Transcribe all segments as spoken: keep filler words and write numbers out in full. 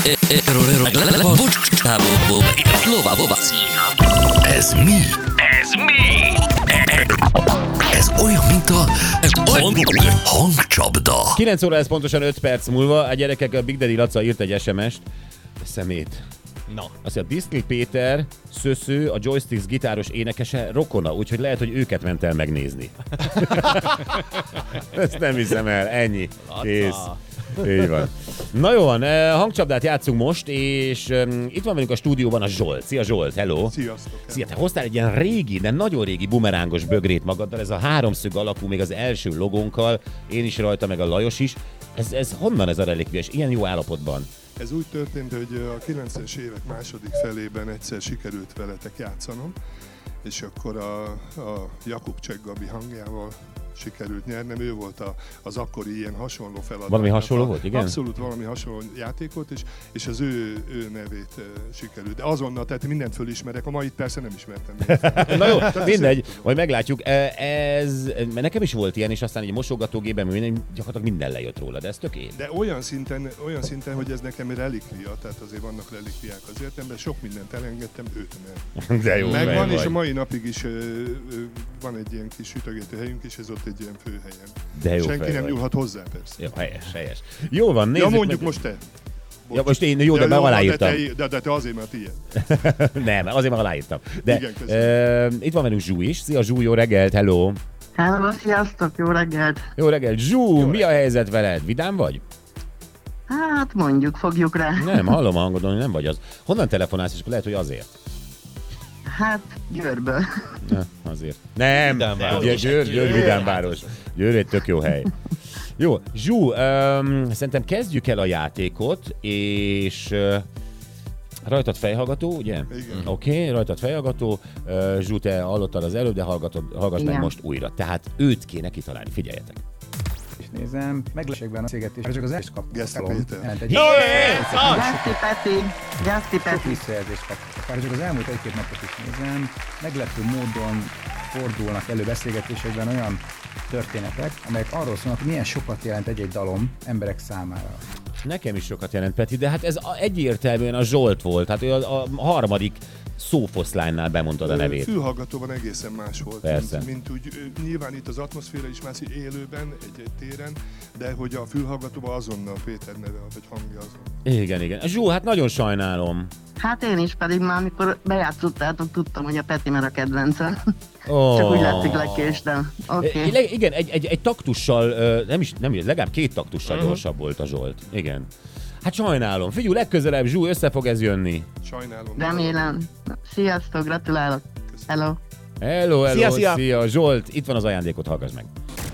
Ez mi? Ez mi? Ez olyan, mint a hangcsapda. kilenc óra lesz pontosan öt perc múlva. A gyerekek, a Big Daddy Laca írt egy es em est. Szemét. Na. Azt mondja, Diszkli Péter, Szösző, a Joysticks gitáros énekese rokona, úgyhogy lehet, hogy őket ment el megnézni. Ezt nem hiszem el, ennyi. Kész. Így van. Na jó van, hangcsapdát játszunk most, és um, itt van velünk a stúdióban a Zsolt. Szia Zsolt, hello! Sziasztok! Szia, te hoztál egy ilyen régi, de nagyon régi bumerángos bögrét magaddal, ez a háromszög alakú, még az első logónkkal, én is rajta, meg a Lajos is. Ez, ez honnan ez a relikvia, és ilyen jó állapotban? Ez úgy történt, hogy a kilencvenes évek második felében egyszer sikerült veletek játszanom, és akkor a, a Jakub Cseh Gabi hangjával sikerült nyernem. Ő volt a, az akkori ilyen hasonló feladat. Valami hasonló volt, igen? Abszolút valami hasonló játékot, és, és az ő, ő nevét uh, sikerült. De azonnal, tehát mindent fölismerek, a mait persze nem ismertem. Na jó, mindegy, majd meglátjuk. Ez, mert nekem is volt ilyen, és aztán egy mosogatógében minden, gyakorlatilag minden lejött róla, de ez tök én. De olyan szinten, olyan szinten, hogy ez nekem relikvia, tehát azért vannak relikviák az életemben, sok mindent elengedtem, őt nem. De jó, megvan, és a mai napig is ö, ö, van egy ilyen kis sütögető helyünk, és ez ott egy ilyen főhelyen. De jó. Senki nem vagy. nyúlhat hozzá, persze. Jó, helyes, helyes. Jó van, nézzük Ja, mondjuk meg. most te. Ja, most én, jó, de, de jó, aláírtam. De te, de, de te azért, mert tiéd. Nem, azért már aláírtam. De Igen, uh, itt van velünk Zsú is. Szia Zsú, jó reggelt, hello! Hello, sziasztok, jó reggelt! Jó reggelt, Zsú, mi a helyzet veled? Vidám vagy? Hát mondjuk, fogjuk rá. Nem, hallom a hangodon, hogy nem vagy az. Honnan telefonálsz, és lehet, hogy azért? Hát, Győrből. Na, azért. Nem, Vidámváros. Győr, Győr, Győr Vidámváros. Győr egy tök jó hely. Jó, Zsú, um, szerintem kezdjük el a játékot, és uh, rajtad fejhallgató, ugye? Igen. Oké, okay, rajtad fejhallgató. Uh, Zsú, te hallottad az előbb, de hallgatod, hallgass meg Igen. most újra. Tehát őt kéne kitalálni, figyeljetek. És nézem, megleségben a céget, és csak az első Geszti kapcsolom. Péter. Jelent egy Geszti Peti, Geszti sok Peti. visszajelzést kaptak. Már csak az elmúlt egy-két napot is nézem, meglepő módon fordulnak elő beszélgetésekben olyan történetek, amelyek arról szólnak, hogy milyen sokat jelent egy-egy dalom emberek számára. Nekem is sokat jelent, Peti, de hát ez a, egyértelműen a Zsolt volt. Hát ő a, a harmadik szófoszlánynál bemondtad a nevét. Fülhallgatóban egészen más volt, Persze. mint, mint úgy, ö, nyilván itt az atmoszféra is más élőben, egy, egy téren, de hogy a fülhallgatóban azonnal Péter neve, vagy hangja azon. Igen, igen. Zsú, hát nagyon sajnálom. Hát én is, pedig már amikor bejátszottátok, tudtam, hogy a Peti már a kedvencem. Oh. Csak úgy látszik lekéstem. Oké. Okay. Igen, egy, egy, egy taktussal, ö, nem is, nem, legalább két taktussal Uh-huh. gyorsabb volt a Zsolt. Igen. Hát sajnálom. Figyelj, legközelebb, Zsú, össze fog ez jönni. Sajnálom. Remélem. Sziasztok, gratulálok. Hello. Hello, hello, Szia, szia. szia. Zsolt, itt van az ajándékot, hallgass meg.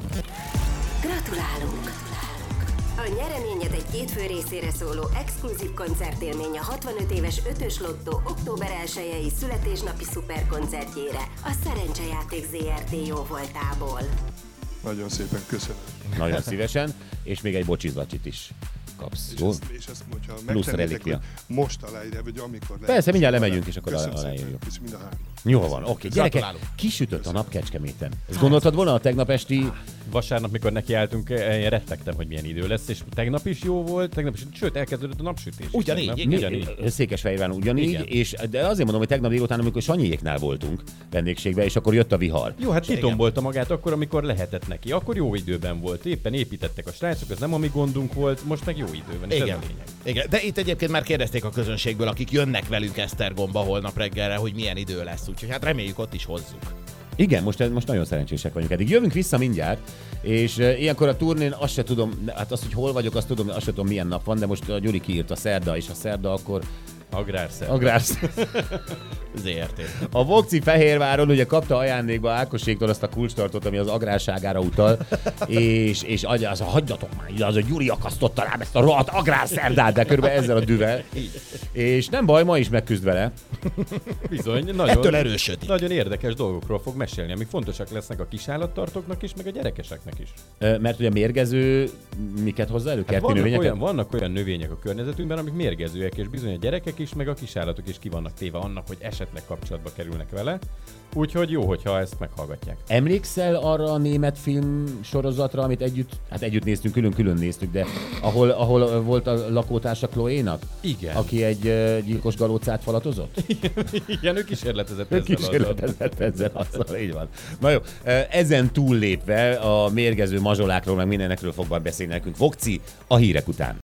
Gratulálunk! A nyereményed egy két fő részére szóló exkluzív koncertélmény a hatvanöt éves ötös lottó október elsejei születésnapi szuperkoncertjére a Szerencsejáték zé er té jóvoltából. Nagyon szépen köszönöm. Nagyon szívesen, és még egy bocsizlacsit is kapsz. És Jó? ezt, és ezt hogyha Plusz megtennétek, relikvia. hogy most aláírja, vagy amikor lehet. Persze, mindjárt lemegyünk, és akkor Köszönöm aláírjuk. szépen, és mind a három. Jó van, oké. Okay. Gyerekek, Gratulálok. kisütött a nap Kecskeméten. Ezt gondoltad volna a tegnap esti... Vasárnap, mikor nekiálltunk, én rettegtem, hogy milyen idő lesz, és tegnap is jó volt, tegnap is, sőt, elkezdődött a napsütés. is Ugyanígy, tegnap. igen. Ugyanígy. Székesfehérváron ugyanígy, Igen. és, de azért mondom, hogy tegnap délután, amikor Sanyiéknál voltunk vendégségben, és akkor jött a vihar. Jó, hát Igen. kitombolta magát akkor, amikor lehetett neki. Akkor jó időben volt. Éppen építettek a srácok, ez nem a mi gondunk volt, most meg jó időben, és Igen. ez a lényeg. Igen, de itt egyébként már kérdezték a közönségből, akik jönnek velünk Esztergomba holnap reggelre, hogy milyen idő lesz, úgyhogy hát reméljük ott is hozzuk. Igen, most, most nagyon szerencsések vagyunk eddig. Jövünk vissza mindjárt, és uh, ilyenkor a turnén azt se tudom, hát azt, hogy hol vagyok, azt tudom, azt se tudom, milyen nap van, de most a Gyuri kiírt a szerda, és a szerda akkor Agrárszer. agrársz. zé er té. A Vokci Fehérváron ugye kapta ajándékba Ákoséktól azt a kulcstartót, ami az agrárságára utal, és, és az, az a hagyjatok már, az a Gyuri akasztotta rám ezt a rohadt agrárszerdát, de körülbelül ezzel a düvel. És nem baj, ma is megküzd vele. Bizony, nagyon, Ettől erősödik. nagyon érdekes dolgokról fog mesélni, amik fontosak lesznek a kisállattartóknak is, meg a gyerekeseknek is. Ö, Mert ugye mérgező, miket hozzá elő? Hát Kerti vannak, növényeket? olyan, vannak olyan növények a környezetünkben, amik mérgezőek, és bizony a gyerekek is, meg a kisállatok is ki vannak téve annak, hogy esetleg kapcsolatba kerülnek vele. Úgyhogy jó, hogyha ezt meghallgatják. Emlékszel arra a német film sorozatra, amit együtt, hát együtt néztünk, külön-külön néztük, de ahol, ahol volt a lakótársa Chloe-nak? Igen. Aki egy uh, gyilkos galócát falatozott? Igen, ő kísérletezett Ő ezzel. kísérletezett ezzel, azzal, így van. Na jó, ezen túllépve a mérgező mazsolákról, meg mindenekről fog majd beszélni nekünk Vokci a hírek után.